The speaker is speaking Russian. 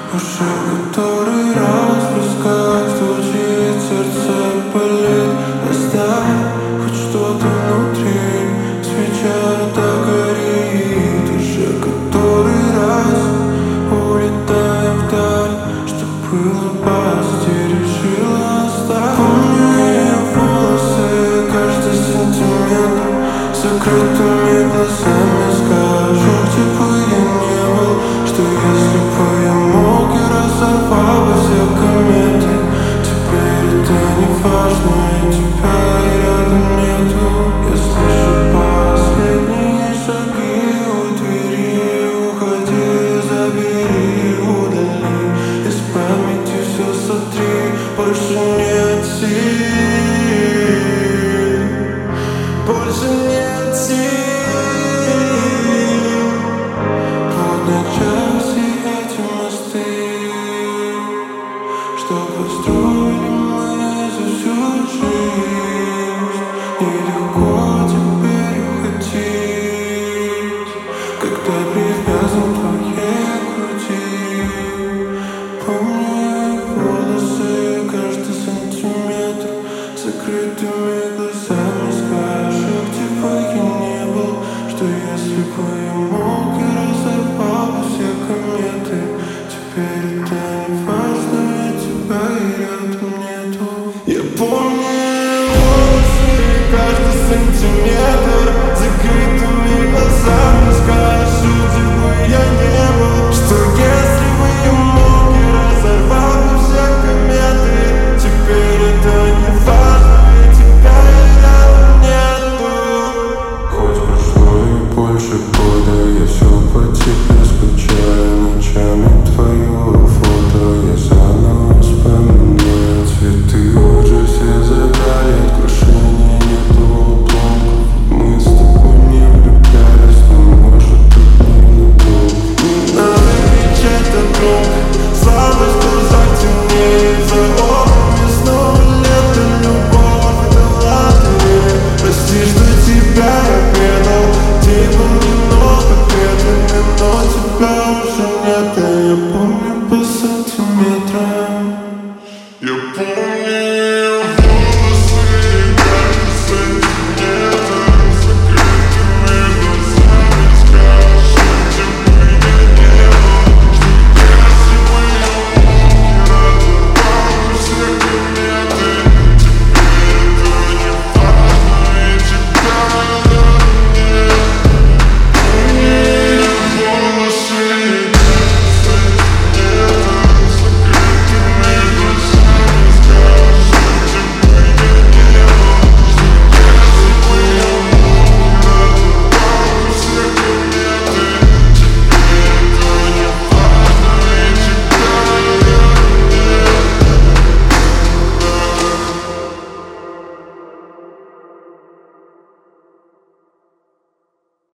Уже который раз пускай стучит, сердце болит. Оставь хоть что-то внутри, свеча так горит. Уже который раз улетаем вдаль, что было пасти, решила оставить. Помню ее волосы, каждый сантиметр, закрытыми глазами скажу, где бы я не был, что если бы я мог, я разорвал бы все кометы. Теперь это не важно, и тебя рядом нету. Я слышу последние шаги у двери. Уходи, забери, удали из памяти все сотри. Больше